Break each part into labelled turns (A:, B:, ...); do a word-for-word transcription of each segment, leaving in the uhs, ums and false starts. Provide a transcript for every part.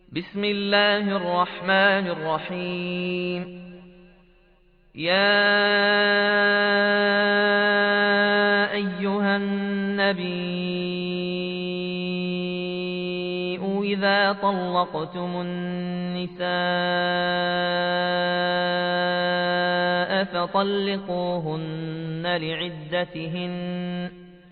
A: بسم الله الرحمن الرحيم. يا أيها النبي إذا طلقتم النساء فطلقوهن لعدتهن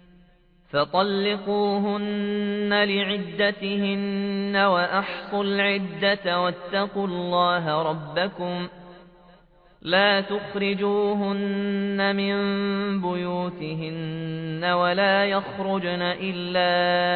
A: فطلقوهن لعدتهن وأحصوا العدة واتقوا الله ربكم لا تخرجوهن من بيوتهن ولا يخرجن إلا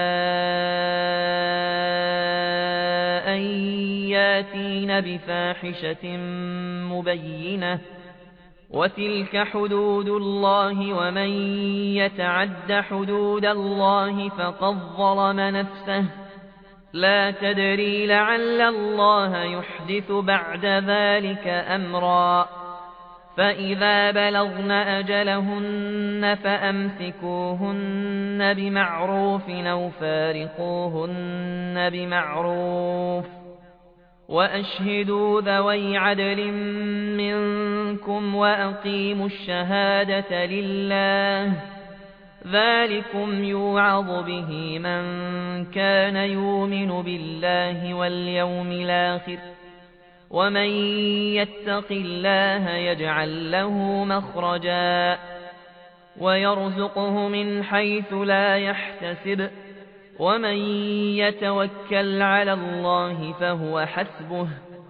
A: أن ياتين بفاحشة مبينة وتلك حدود الله ومن يتعد حدود الله فقد ظلم نفسه لا تدري لعل الله يحدث بعد ذلك أمرا فإذا بلغن أجلهن فأمسكوهن بمعروف أو فارقوهن بمعروف وأشهدوا ذوي عدل منكم وأقيموا الشهادة لله ذلكم يوعظ به من كان يؤمن بالله واليوم الآخر ومن يتق الله يجعل له مخرجا ويرزقه من حيث لا يحتسب ومن يتوكل على الله فهو حسبه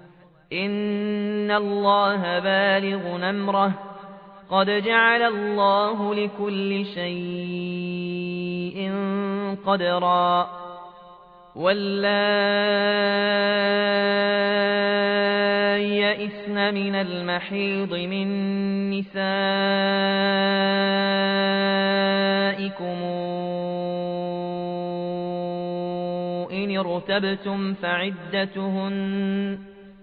A: إن الله بالغ أمره قد جعل الله لكل شيء قدرا واللائي يئسن من المحيض من نسائكم إن ارتبتم فعدتهن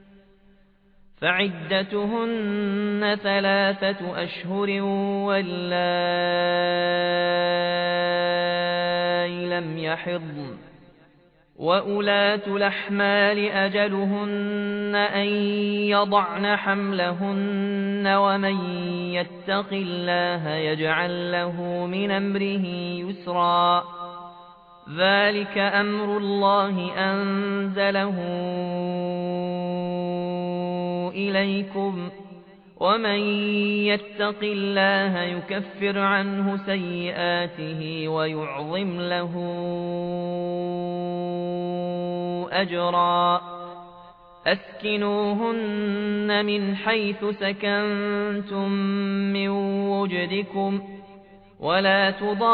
A: فعدتهن ثلاثة أشهر واللائي لم يحضن وأولاة الأحمال أجلهن أن يضعن حملهن ومن يتق الله يجعل له من أمره يسرا ذلك أمر الله أنزله إليكم ومن يتق الله يكفر عنه سيئاته ويعظم له أجرا أسكنوهن من حيث سكنتم من وجدكم ولا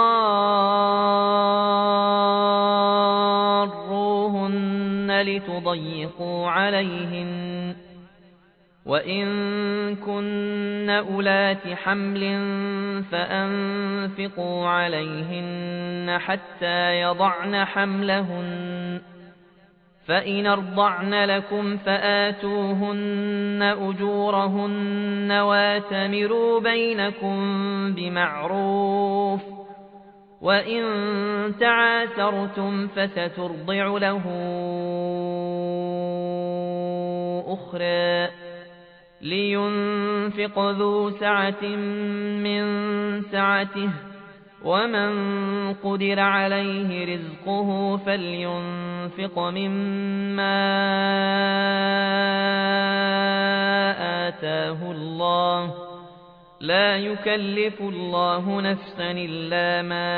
A: تضاروهن لتضيقوا عليهن وإن كن أولات حمل فأنفقوا عليهن حتى يضعن حملهن فإن ارضعن لكم فآتوهن أجورهن واتمروا بينكم بمعروف وإن تعاسرتم فسترضع له أخرى لينفق ذو سعة من سعته ومن قدر عليه رزقه فلينفق مما آتاه الله لا يكلف الله نفسا إلا ما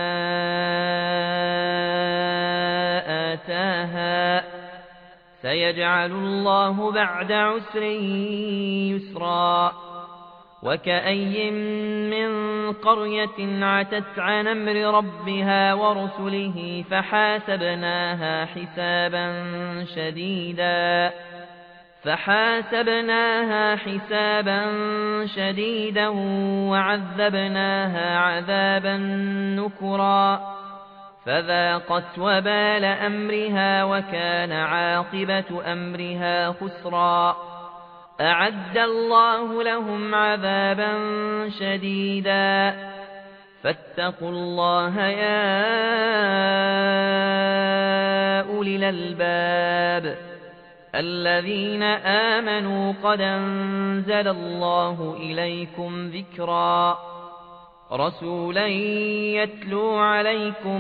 A: آتاها سيجعل الله بعد عسر يسرا وكأي من قرية عتت عن أمر ربها ورسله فحاسبناها حسابا شديدا فحاسبناها حسابا شديدا وعذبناها عذابا نكرا فذاقت وبال أمرها وكان عاقبة أمرها خسرا أعد الله لهم عذابا شديدا فاتقوا الله يا أولي الألباب الذين آمنوا قد أنزل الله إليكم ذكرا رسولا يتلو عليكم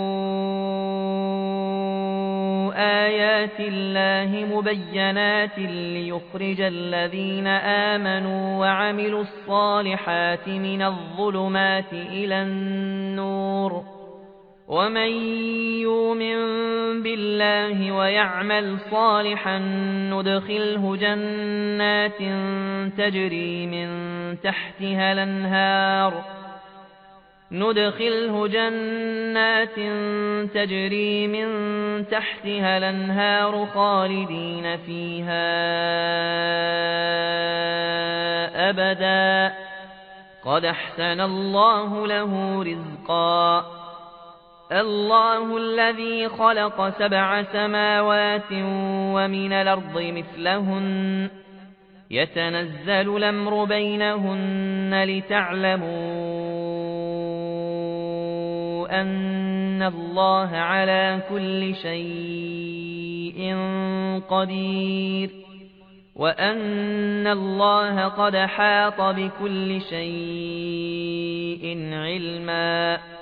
A: آيات الله مبينات ليخرج الذين آمنوا وعملوا الصالحات من الظلمات إلى النور ومن يؤمن بالله ويعمل صالحا ندخله جنات تجري من تحتها الأنهار ندخله جنات تجري من تحتها الأنهار خالدين فيها أبدا قد أحسن الله له رزقا الله الذي خلق سبع سماوات ومن الأرض مثلهن يتنزل الأمر بينهن لتعلموا أن الله على كل شيء قدير وأن الله قد حاط بكل شيء علما